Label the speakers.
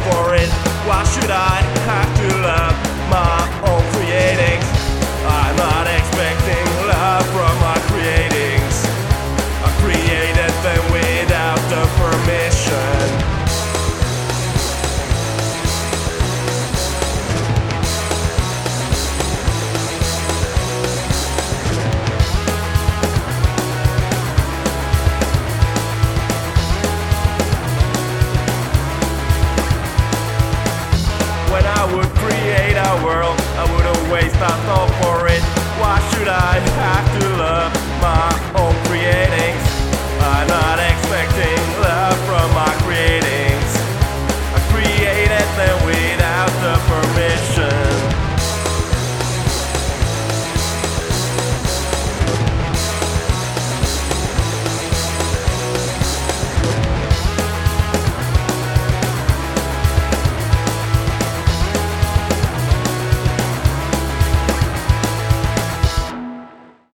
Speaker 1: for it. Why should I have to love my own creatings? I'm not expecting love from my creatings. I created them without the permission. When I would create a world, I wouldn't waste a thought for it. Why should I have to love my own creatings? I'm not expecting love from my creatings. I created them with